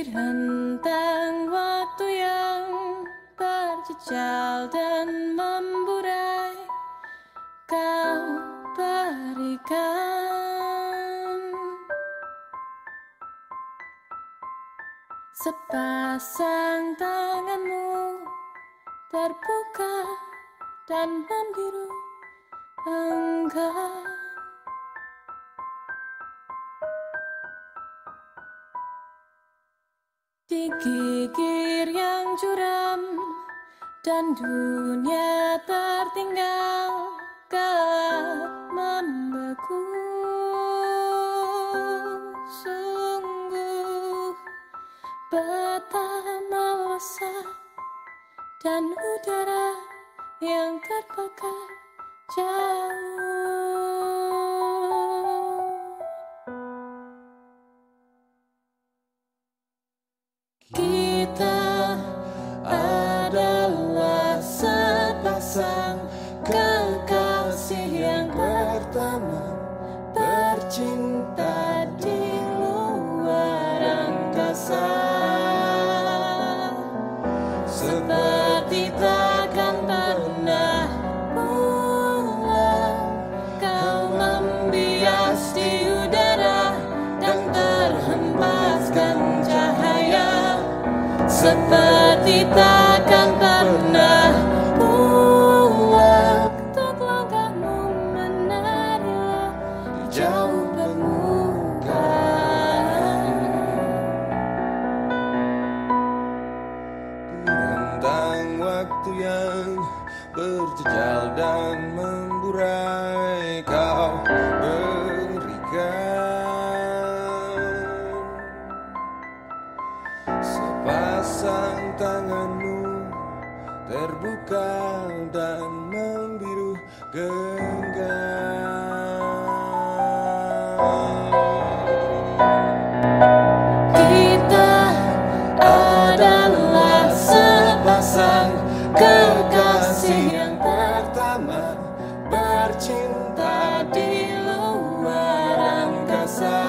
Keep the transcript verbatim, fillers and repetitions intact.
rentang waktu yang berjejal dan memburai kau berikan. Sepasang tanganmu terbuka dan membiru enggan. Digigir yang curam dan dunia tertinggal gelap membeku. Sungguh betapa lesat dan udara yang terbakar jauh. Kita adalah sepasang kekasih yang pertama, bercinta di luar angkasa. Seperti takkan pernah pulang, kau membias di udara dan terhempaskan cahaya. Seperti takkan pernah pulang, untuk langkahmu menarilah di jauh permukaan. Rentang waktu yang berjejal dan memburai kau berikan. Sepasang tanganmu terbuka dan membiru genggam. Kita adalah sepasang kekasih yang pertama, bercinta di luar angkasa.